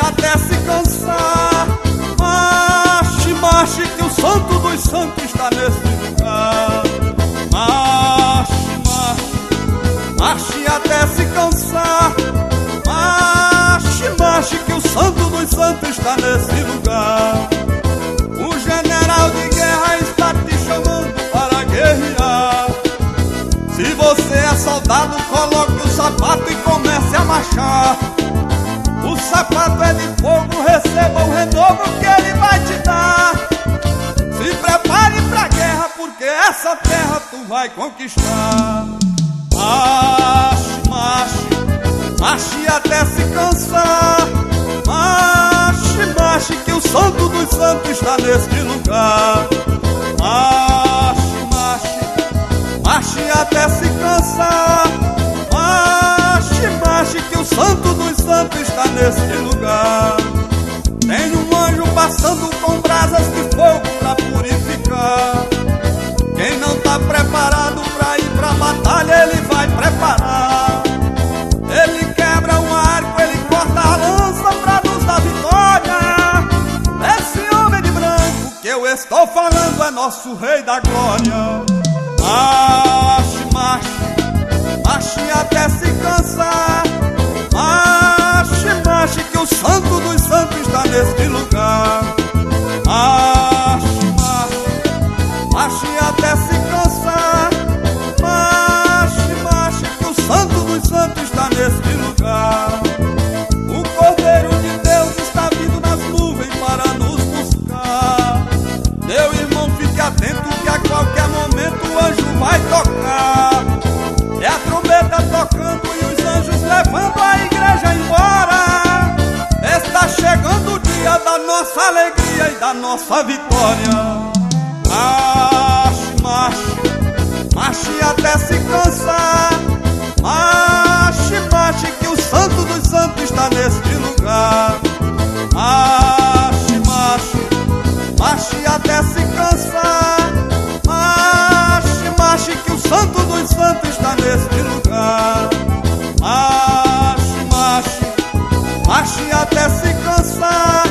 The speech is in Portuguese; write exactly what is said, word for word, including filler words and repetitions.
até se cansar. Marche, marche, que o santo dos santos está nesse lugar. Marche, marche, marche até se cansar. Marche, marche, que o santo dos santos está nesse lugar. O general de guerra está te chamando para guerrear. Se você é soldado, coloque o sapato e comece a marchar. O sapato é de fogo, receba o renovo que ele vai te dar. Se prepare pra guerra, porque essa terra tu vai conquistar. Marche, marche, marche até se cansar. Marche, marche, que o santo dos santos está neste lugar. Marche, marche, marche até se cansar. Marche, marche, que o santo dos santos está nesse lugar. Tem um anjo passando com brasas de fogo pra purificar. Quem não tá preparado pra ir pra batalha, ele vai preparar. Ele quebra um arco, ele corta a lança pra nos dar vitória. Esse homem de branco que eu estou falando é nosso rei da glória. Marche, marche, marche até se cansar. Marche, marche, que o santo dos santos está neste lugar. Marche, marche, marche até se cansar. Marche, marche, que o santo dos santos está neste lugar. O Cordeiro de Deus está vindo nas nuvens para nos buscar. Meu irmão, fique atento que a qualquer momento o anjo vai tocar. É a trombeta tocando e os anjos levando a igreja embora. Está chegando o dia da nossa alegria e da nossa vitória. Marche, marche, marche até se cansar. Marche, marche, que o santo dos santos está neste lugar. Marche, marche, marche até se cansar. Marche, marche, que o santo dos santos está neste lugar. Marche, marche, marche até se cansar.